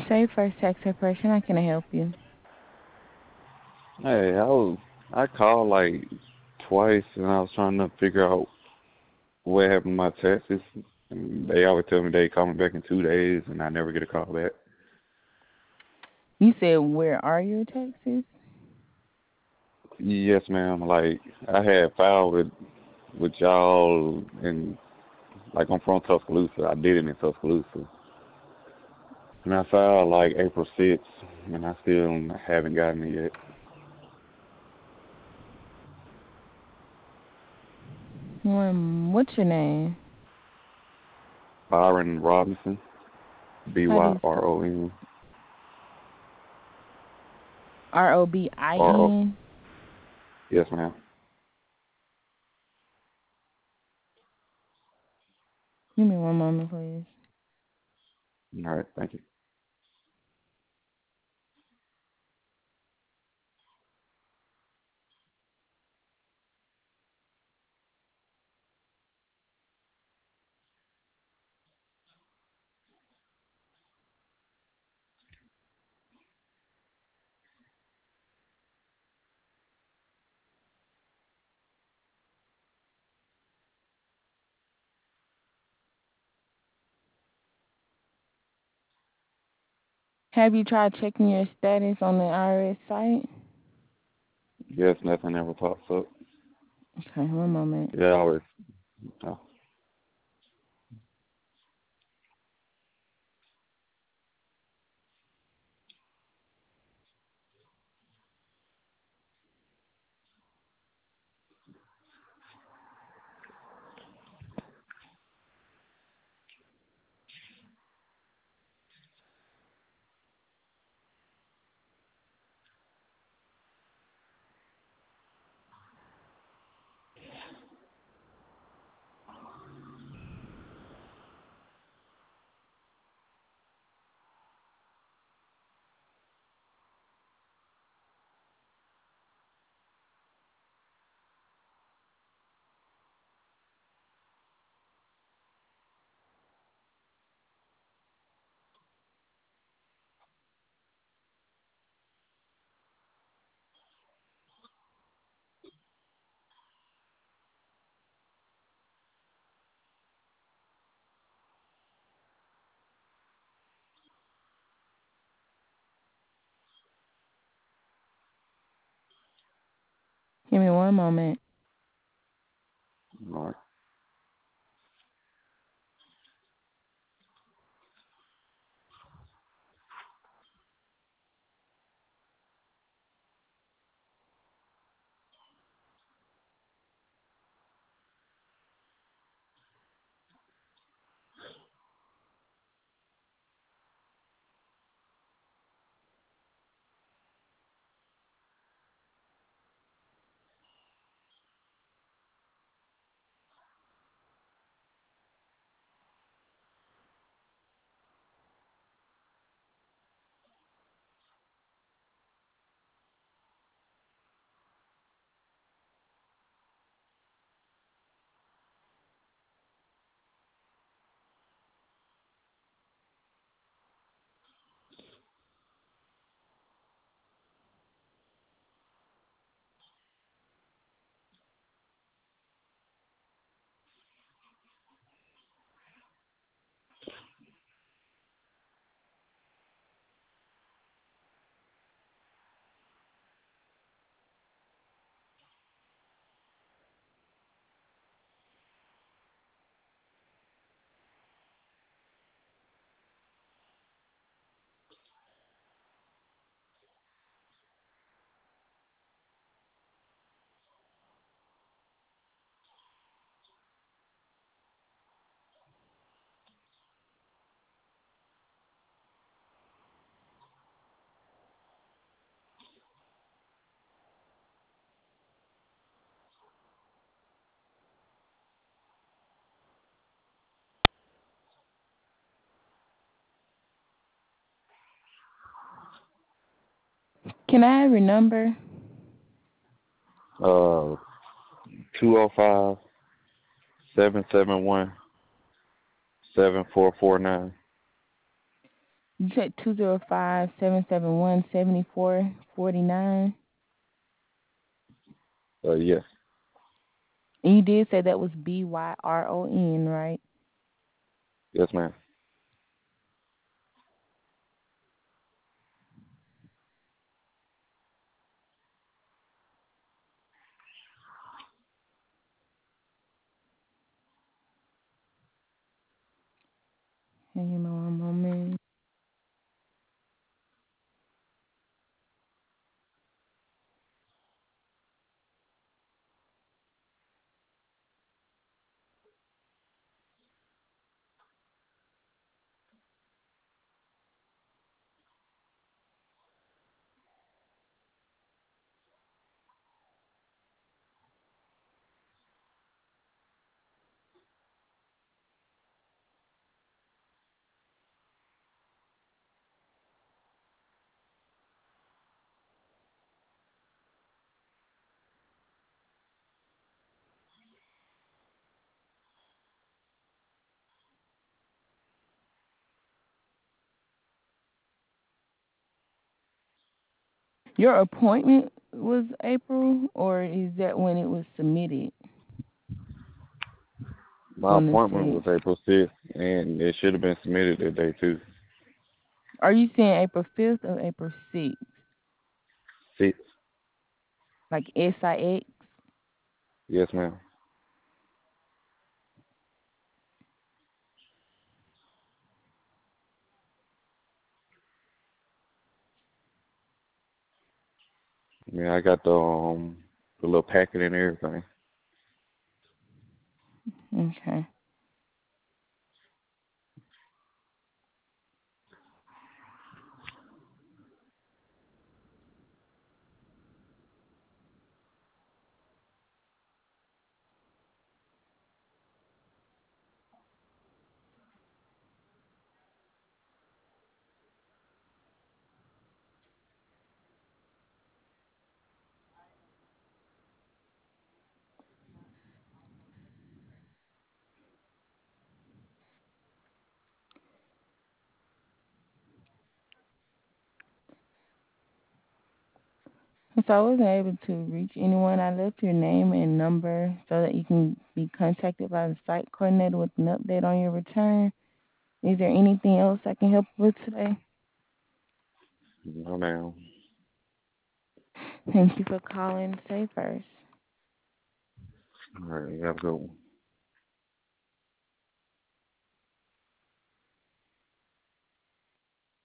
Say first text her person. How can I help you? Hey, I called like twice and I was trying to figure out what happened to my taxes. And they always tell me they call me back in 2 days and I never get a call back. You said where are your taxes? Yes, ma'am. Like I had filed with y'all and like I'm from Tuscaloosa. I did it in Tuscaloosa. And I filed like April 6th and I still haven't gotten it yet. What's your name? Byron Robinson, B How do Y you R spell? O N R O. Robin? Yes, ma'am. Give me one moment, please. All right, thank you. Have you tried checking your status on the IRS site? Yes, nothing ever pops up. Okay, one moment. Yeah, always. Oh, Give me one moment. all right. Can I have your number? Uh, 205 771 7449. You said 205-771-7449. Yes. And you did say that was BYRON, right? Yes, ma'am. Hang on one moment. Your appointment was April, or is that when it was submitted My on the appointment was 6th? April 6th, and it should have been submitted that day too. Are you saying April 5th or April 6th? 6th. Like SIX? Yes, ma'am. Yeah, I got the little packet and everything. Okay. So I wasn't able to reach anyone. I left your name and number so that you can be contacted by the site coordinator with an update on your return. Is there anything else I can help with today? No, ma'am. Thank you for calling. Say first. All right, you have a good one.